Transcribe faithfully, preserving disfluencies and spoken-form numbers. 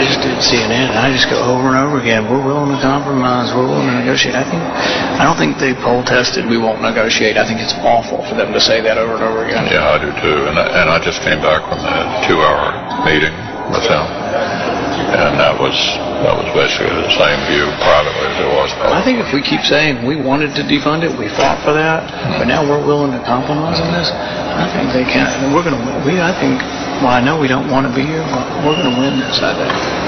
I just did C N N, and I just go over and over again. We're willing to compromise. We're willing to negotiate. I think, I don't think they poll tested. We won't negotiate. I think it's awful for them to say that over and over again. Yeah, I do too. And I, and I just came back from a two-hour meeting with them, and that was that was basically the same view privately as it was publicly. I think if we keep saying we wanted to defund it, we fought for that, mm-hmm. but now we're willing to compromise on this, I think they can. And we're going to. We, I think. Well, I know we don't want to be here, but we're going to win this, I think.